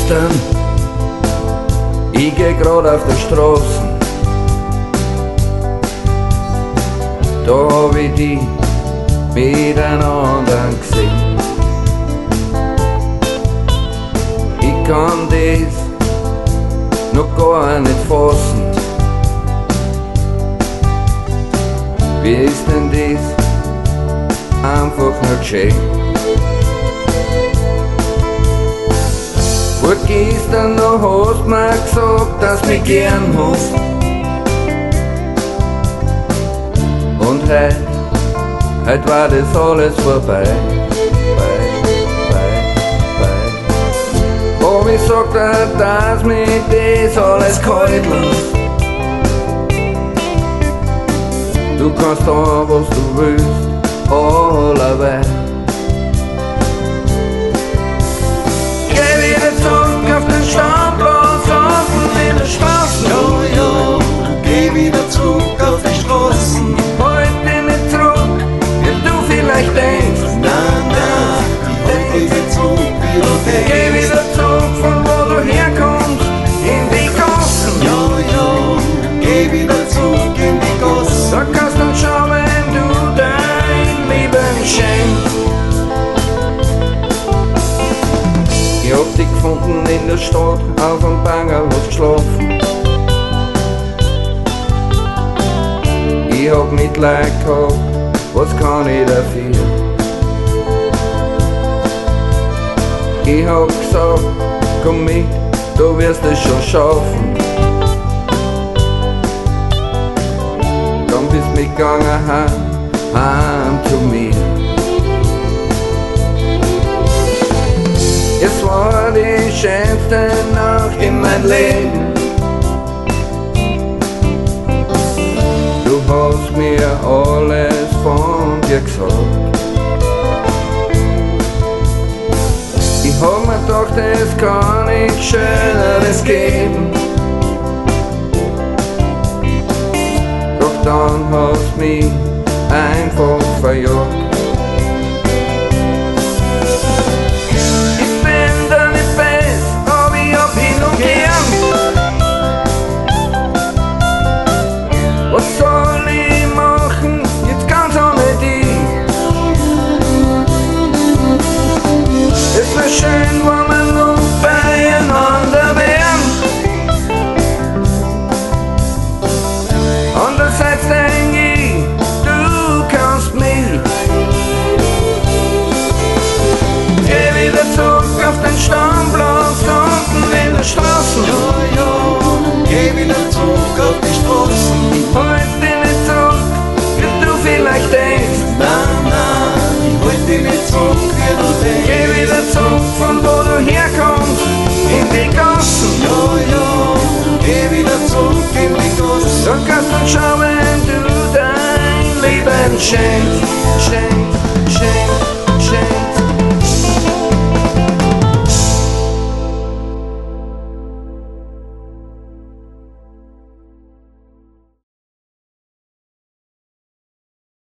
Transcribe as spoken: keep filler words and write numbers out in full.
gestern, ich geh grad auf der Straße. Da hab ich die miteinander gesehen. Ich kann das noch gar nicht fassen. Wie ist denn das einfach nur geschehen? Vor gestern noch hast du mir gesagt, dass du mich gern hast. Und heut, heut war das alles vorbei. Bei, bei, bei. Hab ich gesagt, dass mich das alles kalt lässt. Du kannst da, was du willst, allerweil. Geh wieder zurück auf den Stammplatz, unten in der Straße. Ja, ja, geh wieder zurück auf die Straßen. Halt dich nicht zurück, wie du vielleicht denkst. Nein, nein, halt dich nicht zurück, wie du denkst. Geh wieder zurück, von wo du herkommst, in die Gassen. Ja, ja, geh wieder zurück in die Gassen. Da kannst du schauen, wenn du dein Leben schenkst. Ich hab dich gefunden in der Stadt, auf dem Banger hast geschlafen. Ich hab Mitleid gehabt, was kann ich dafür? Ich hab gesagt, komm mit, du wirst es schon schaffen. Dann bist du mitgegangen heim, heim zu mir. Es war die schönste Nacht in meinem Leben. Du hast mir alles von dir gesagt. Ich hab mir gedacht, es kann nichts Schöneres geben. Doch dann hast du mich einfach verjagt. Ich bin da nicht best, aber ich hab ihn noch gern. Was soll ich machen, jetzt ganz ohne dich? Es wär schön, wenn wir noch beieinander wären. Andererseits denk ich, du kannst mich. Geh wieder zurück auf den Stammplatz, unten in der Straße. Ja, ja, geh wieder zurück auf die Straßen. Halt dich nicht zurück, wie du vielleicht denkst. Nein, nein, ich halt dich nicht zurück, wie du denkst. Geh wieder zurück, von wo du herkommst, in die Gassen. Ja, ja, geh wieder zurück in die Gassen. Da kannst du schauen, wenn du dein Leben schenkst.